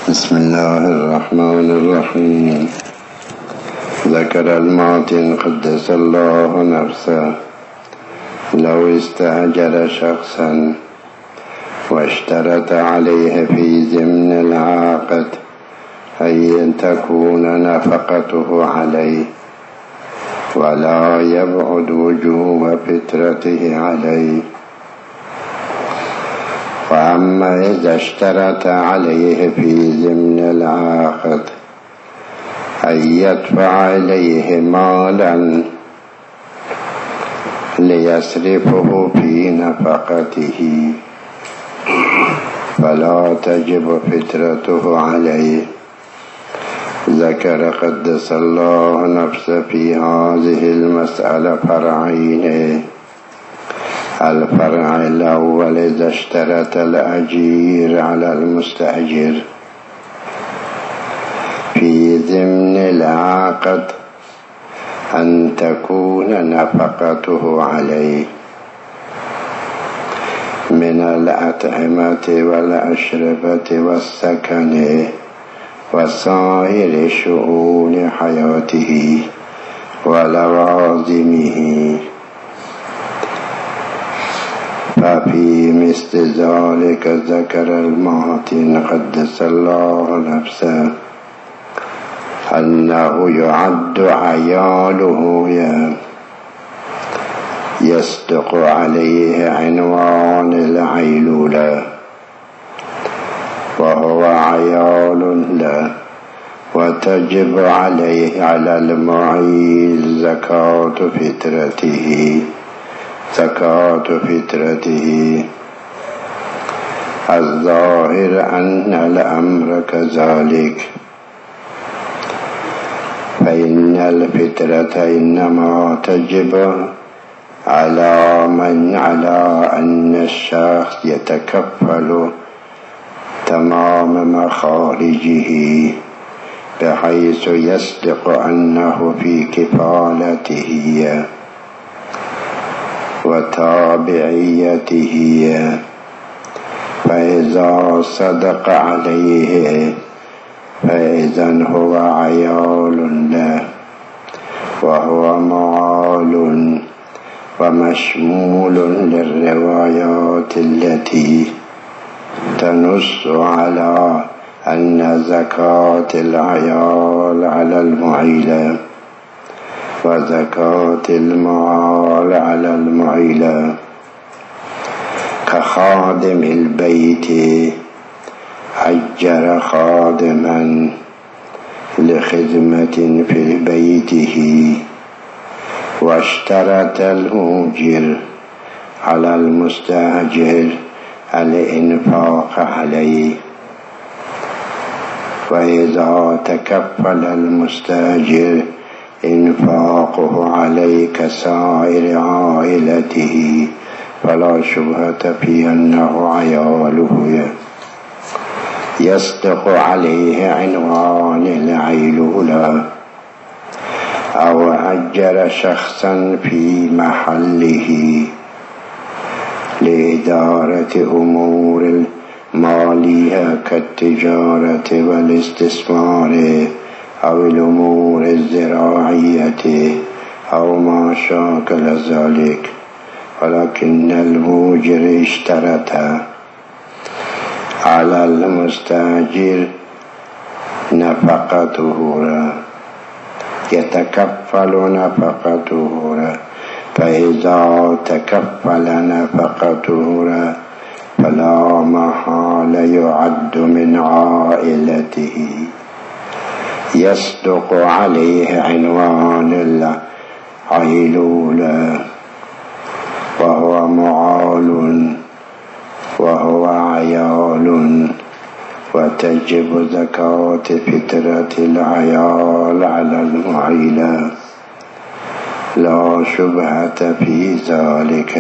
بسم الله الرحمن الرحيم. ذكر الماتن قدس الله نفسه لو استأجر شخصا واشترط عليه في ضمن العقد أن تكون نفقته عليه ولا يبعد وجوب فترته عليه. وأما إذا اشترط عليه في ضمن العقد أن يدفع إليه مالا ليصرفه في نفقته فلا تجب فترته عليه. ذكر قدس الله نفسه في هذه المسألة فرعين. الفرع الأول إذا اشترط الأجير على المستأجر في ضمن العقد أن تكون نفقته عليه من الأطعمة والأشربة والسكن وسائر شؤون حياته ولوازمه. ففي مثل ذلك ذكر الماتن قدس الله نفسه أنه يعد عياله يصدق عليه عنوان العيلولة وهو عيال له، وتجب عليه على المعيل زكاة فطرته. الظاهر أن الأمر كذلك، فإن الفطرة إنما تجب على أن الشخص يتكفل تمام مخارجه بحيث يصدق أنه في كفالته وتابعيته. فإذا صدق عليه فإذن هو عيال له وهو معال ومشمول للروايات التي تنص على أن زكاة العيال على المعيلة وزكاة المعال على المعيلة. كخادم البيت أجر خادما لخدمة في بيته واشترط المؤجر على المستأجر الإنفاق عليه، وإذا تكفل المستأجر إنفاقه عليه كسائر عائلته فلا شبهة في أنه عياله يصدق عليه عنوان العيلولة. أو أجر شخصا في محله لإدارة أمور المالية كالتجارة والاستثمار أو الأمور الزراعية أو ما شاكل ذلك، ولكن المؤجر اشترط على المستأجر نفقته يتكفل نفقته. فإذا تكفل نفقته فلا محال يعد من عائلته يصدق عليه عنوان العيلولة وهو معال وهو عيال، وتجب زكاة فطرة العيال على المعيلة لا شبهة في ذلك،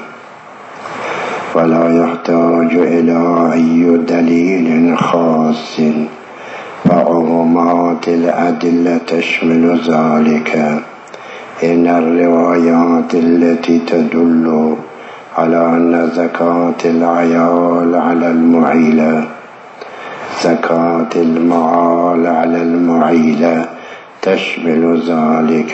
ولا يحتاج إلى أي دليل خاص، فعمومات الأدلة تشمل ذلك. إن الروايات التي تدل على أن زكاة العيال على المعيلة زكاة المعال على المعيلة تشمل ذلك.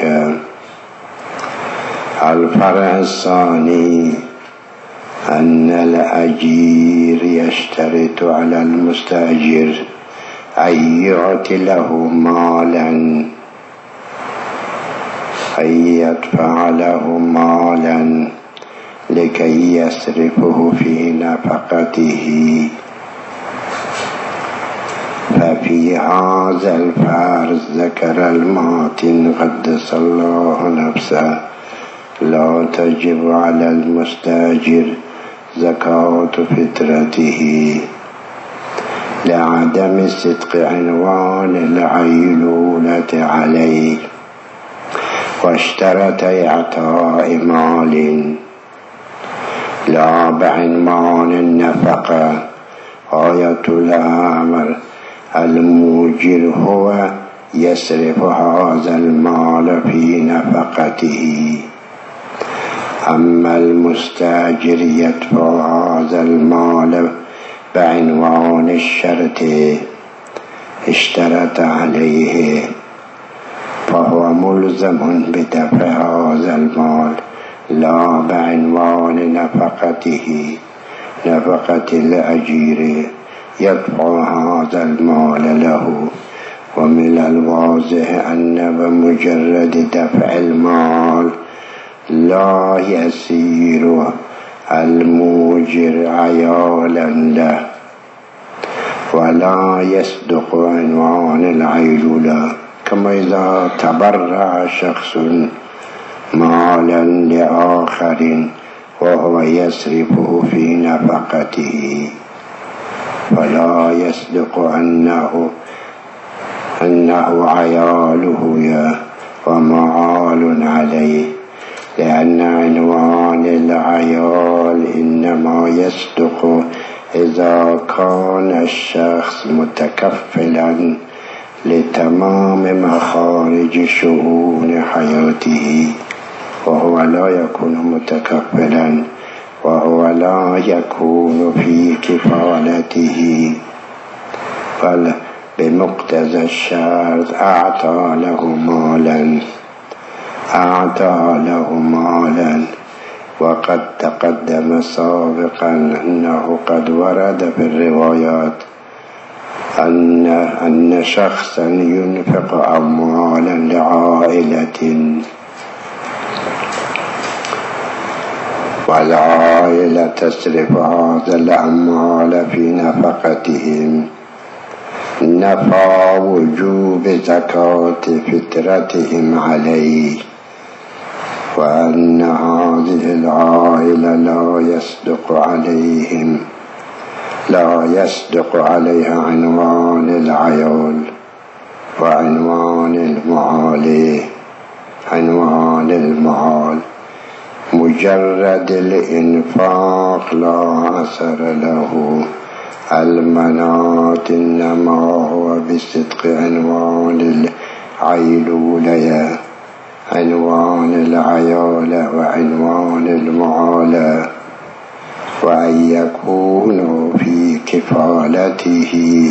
الفرع الثاني أن الأجير يشترط على المستأجر أن يعطي له مالا، أن يدفع له مالا لكي يصرفه في نفقته. ففي هذا الفرض ذكر الماتن قدس الله نفسه: لا تجب على المستأجر زكاة فطرته لعدم صدق عنوان العيلولة عليه، واشترط إعطاء مال لا بعنوان النفقة. آية الأمر الموجر هو يصرف هذا المال في نفقته، أما المستأجر يدفع هذا المال بعنوان الشرط اشترط عليه، فهو ملزم بدفع هذا المال لا بعنوان نفقته نفقة الأجير، يدفع هذا المال له. ومن الواضح أن بمجرد دفع المال لا يصير الموجر عيالا له، ولا يصدق عنوان العيلولة. كما إذا تبرع شخص مالا لآخر وهو يصرفه في نفقته، فلا يصدق أنه عياله ومعال عليه، لأن عنوان العيال إنما يصدق إذا كان الشخص متكفلا لتمام مخارج شؤون حياته، وهو لا يكون متكفلا، وهو لا يكون في كفالته، بل بمقتضى الشرط أعطى له مالا. وقد تقدم سابقا أنه قد ورد في الروايات أن شخصا ينفق أموالا لعائلة، والعائلة تصرف هذا الأموال في نفقتهم، نفى وجوب زكاة فطرتهم عليه، وأن هذه العائلة لا يصدق عليها عنوان العيال وعنوان المعال. مجرد الإنفاق لا أثر له. المناط إنما هو بصدق عنوان العيلولة، عنوان العيال وعنوان المعالى، وأن يكونوا في كفالته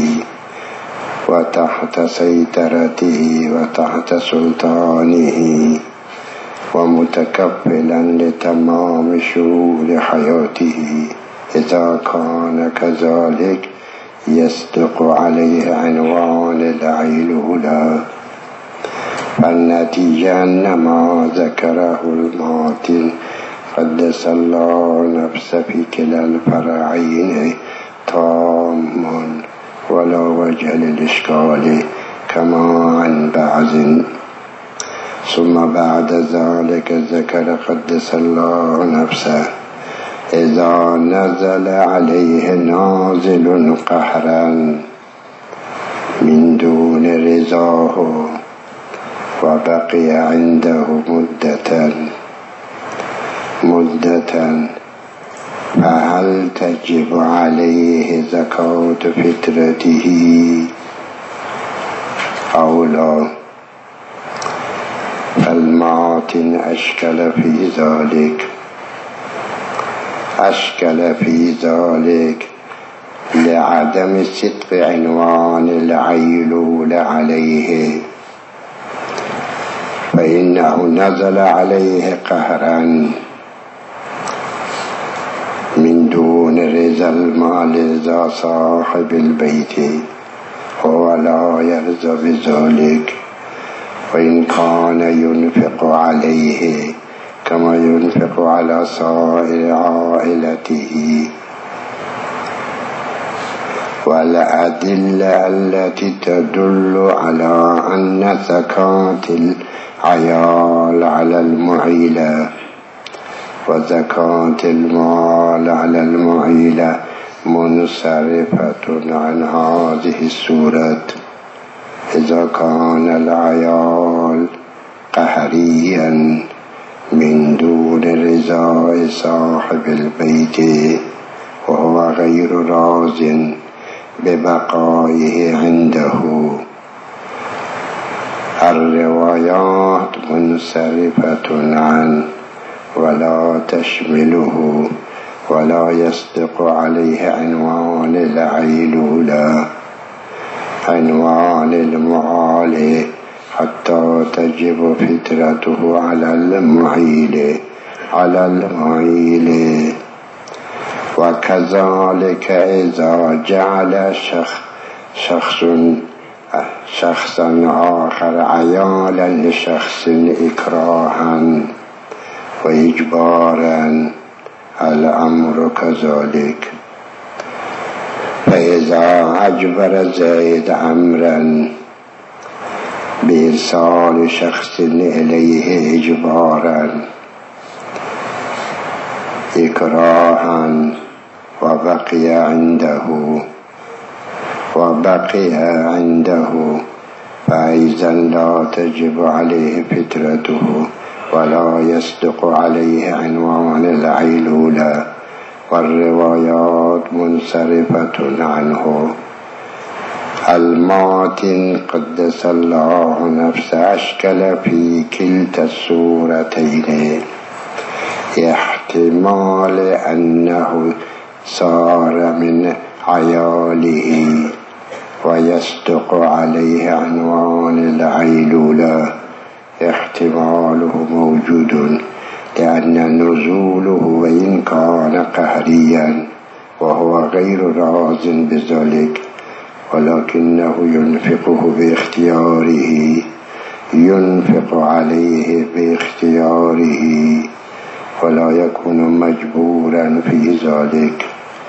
وتحت سيطرته وتحت سلطانه، ومتكفلا لتمام شؤون حياته. إذا كان كذلك يصدق عليه عنوان العيلولة. فالنتيجة أن ما ذكره الماتن قدس الله نفسه في كلا الفرعين تام ولا وجه للإشكال كما عن بعض. ثم بعد ذلك ذكر قدس الله نفسه إذا نزل عليه نازل قهرا من دون رضاه وبقي عنده مدة فهل تجب عليه زكاة فطرته أو لا؟ فالماتن أشكل في ذلك لعدم صدق عنوان العيلول عليه، فإنه نزل عليه قهرا من دون رضا المال ذا صاحب البيت، هو لا يرضى بذلك، وإن كان ينفق عليه كما ينفق على سائر عائلته. والأدلة التي تدل على أن زكاة العيال على المعيلة وزكاة المال على المعيلة منصرفة عن هذه السورة إذا كان العيال قهريا من دون رضا صاحب البيت، وهو غير راضٍ ببقائه عنده. الروايات منصرفة عنه ولا تشمله، ولا يصدق عليه عنوان العيلولة عنوان المعال، حتى تجب فطرته على المعيل. وكذلك إذا جعل شخصا آخر عيالا لشخص إكراها وإجبارا الأمر كذلك. فإذا أجبر زيد أمرا بإرسال شخص إليه إجبارا إكراها وبقي عنده فإذا لا تجب عليه فطرته ولا يصدق عليه عنوان العيلولة، والروايات منصرفة عنه. الماتن قدس الله نفسه أشكل في كلتا الصورتين، احتمال أنه صار من عياله ويصدق عليه عنوان العيلولة احتماله موجود، لأن نزوله وإن كان قهريا وهو غير راض بذلك، ولكنه ينفق عليه باختياره ولا يكون مجبورا في ذلك.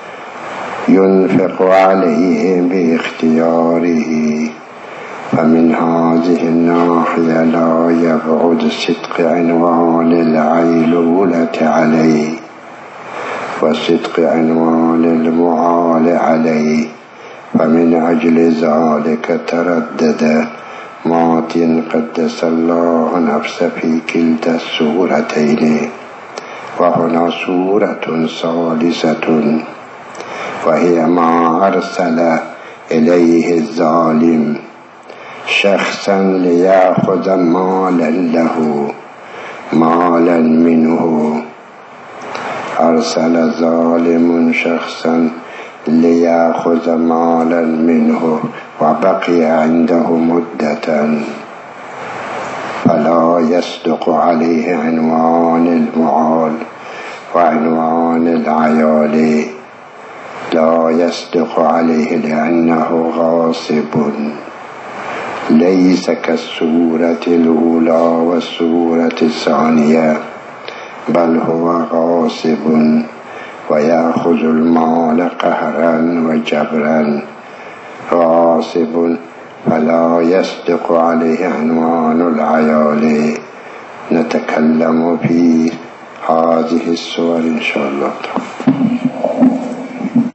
ينفق عليه باختياره، فمن هذه الناحية لا يبعد صدق عنوان العيلولة عليه وصدق عنوان المعال عليه. فمن أجل ذلك تردد ماتن قدس الله نفسه في كلتا الصورتين. وهنا صورة ثالثة، وهي ما أرسل إليه الظالم شخصا ليأخذ مالا منه. أرسل ظالم شخصا ليأخذ مالا منه وبقي عنده مدة، فلا يصدق عليه عنوان المعال وعنوان العيال. لا يصدق عليه لأنه غاصب، ليس كالسورة الأولى والسورة الثانية، بل هو غاصب ويأخذ المال قهرا وجبرا. غاصب فلا يصدق عليه عنوان العيال. نتكلم في هذه الصور إن شاء الله.